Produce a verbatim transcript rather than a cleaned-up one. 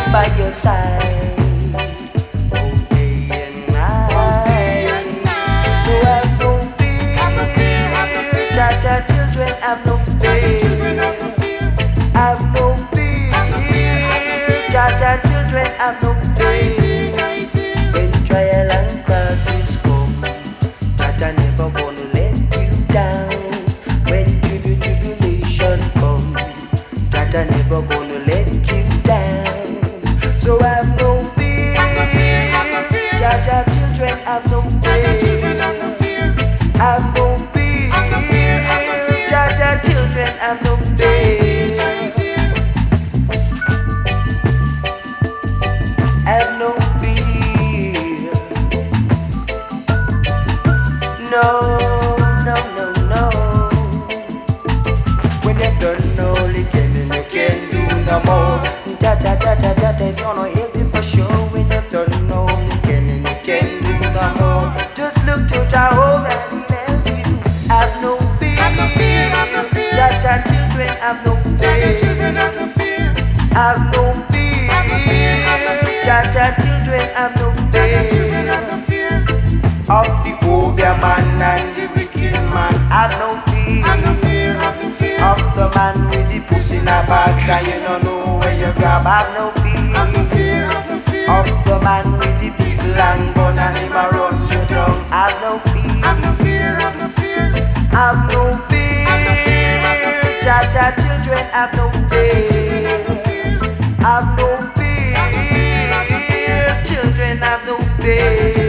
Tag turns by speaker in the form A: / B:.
A: by your side, oh day and night. So have no fear, Jah Jah children have no fear, have no fear, Jah Jah children have no fear. When trial and crisis come, Jah Jah never gonna let you down. When tribu- tribulation come, Jah Jah never gonna let you down. So have no fear, Jah Jah children have no fear, have no fear, Jah Jah children have no fear, have no fear. No, no, no, no. When you don't know the killing, you can't do no more. Jah Jah Jah Jah Jah Jah is gonna help you for sure. When you don't know the killing, you can't do no more. Just look to Jehovah and help you. Have no fear, Jah Jah children have no fear, have no fear, Jah Jah children have no fear. Of the Obia man and the wicked man, have no fear. Of the man with the pussy in a bag, and you don't know where you grab, have no fear. Of the man with the people and gun and him a run you down, have no fear. Have no fear, Jah Jah children have no fear, have no fear, children have no fear.